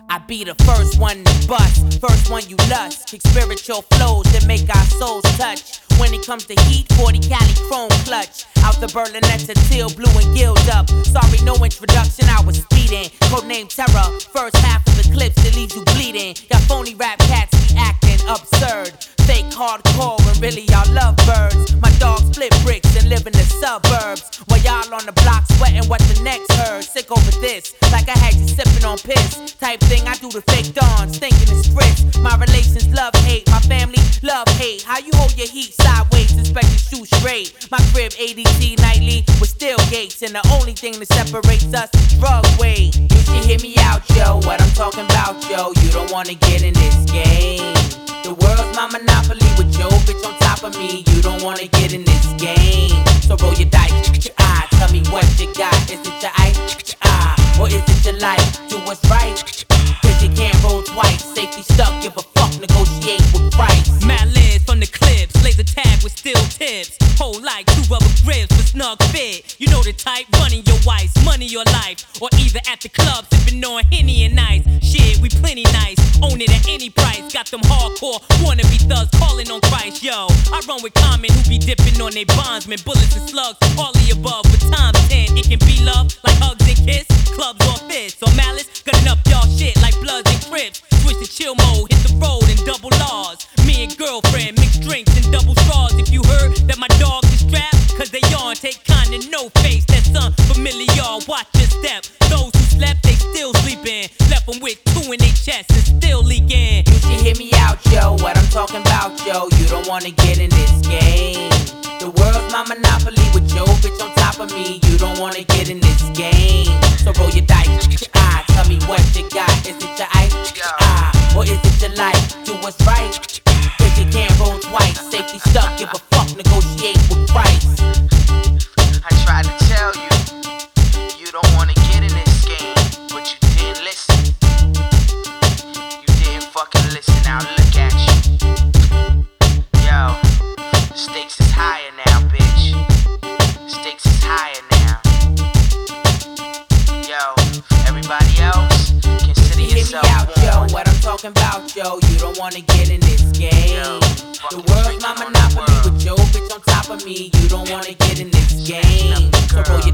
I be the first one to bust, first one you lust. Kick spiritual flows that make our souls touch. When it comes to heat, 40 Cali chrome clutch. Out the Berlinetta, teal, blue and gilled up. Sorry, no introduction, I was speeding. Codename Terror, first half of the clips that leaves you bleeding. Got phony rap cats be acting absurd. Fake hardcore when really y'all love birds. My dogs flip bricks and live in the suburbs. While y'all on the block sweating what the next heard. Sick over this, like I had you sipping on piss. Type thing I do the fake dawns, thinking it's Fritz. My relations love hate, my family love hate. How you hold your heat sideways, expect to shoot straight. My crib ADT nightly with steel gates. And the only thing that separates us is drug weight. You should hear me out, yo, what I'm talking about, yo. You don't wanna get in this game. The world's my monopoly with your bitch on top of me. You don't wanna get in this game. So roll your dice, tell me what you got. Is it your ice, or is it your life? Do what's right, cause you can't roll twice. Safety stuck, give a fuck, negotiate with price. Mad lids from the clips, laser tag with steel tips. Hold like two rubber grips for snug fit. You know the type, running your wife, money your life. Or either at the club, sipping on Henny and Ice. Shit, we plenty nice, own it at any price. Got them hardcore, wannabe thugs calling on Christ, yo. I run with Common who be dipping on they bondsmen. Bullets and slugs, all the above with times 10. It can be love, like hugs and kiss, clubs or fists. Or malice, gunning up y'all shit like Bloods and Crips. Switch to chill mode, hit the road and double R's. Me and girlfriend, mixed drinks and double straws. If you heard that my dogs is strapped, cause they on, take kinda no face. That's unfamiliar, watch your step. Those who slept, they still sleeping. Left them with two in their chest and still leaking. You should hear me out, yo, what I'm talking about, yo. You don't wanna get in this game. The world's my monopoly with your bitch on top of me. You don't wanna get in this game. So roll your dice, tell me what you got. Is it your ice, or is it your life? Do what's right, cause you can't roll twice. Safety stuck, give a fuck, negotiate with price. I tried to tell you, you don't wanna get in this game, but you didn't listen. You didn't fucking listen, now look at you. Yo, the stakes is higher now, bitch. The stakes is higher now. Yo, everybody else, consider yourself out, yo, warned. what I'm talking about, yo. You don't wanna get in this game. Yo, the world's my monopoly with your bitch on top of me. You don't wanna get in this game. So roll